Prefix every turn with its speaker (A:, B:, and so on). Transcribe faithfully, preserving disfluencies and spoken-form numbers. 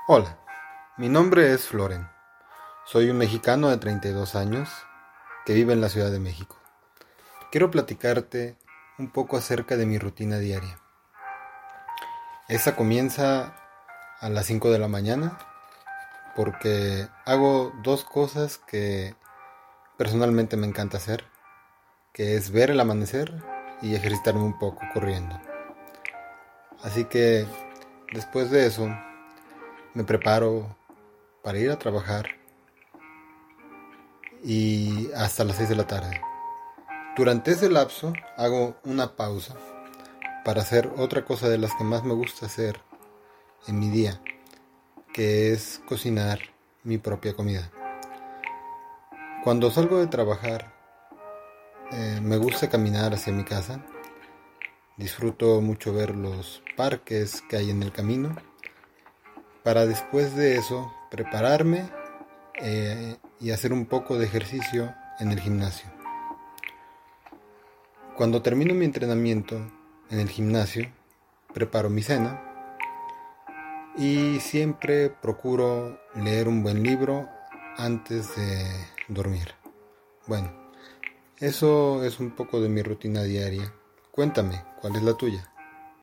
A: Hola, mi nombre es Floren. Soy un mexicano de treinta y dos años que vive en la Ciudad de México. Quiero platicarte un poco acerca de mi rutina diaria. Esta comienza a las cinco de la mañana porque hago dos cosas que personalmente me encanta hacer, que es ver el amanecer y ejercitarme un poco corriendo. Así que después de eso me preparo para ir a trabajar y hasta las seis de la tarde. Durante ese lapso hago una pausa para hacer otra cosa de las que más me gusta hacer en mi día, que es cocinar mi propia comida. Cuando salgo de trabajar, eh, me gusta caminar hacia mi casa. Disfruto mucho ver los parques que hay en el camino, para después de eso prepararme eh, y hacer un poco de ejercicio en el gimnasio. Cuando termino mi entrenamiento en el gimnasio, preparo mi cena y siempre procuro leer un buen libro antes de dormir. Bueno, eso es un poco de mi rutina diaria. Cuéntame, ¿cuál es la tuya?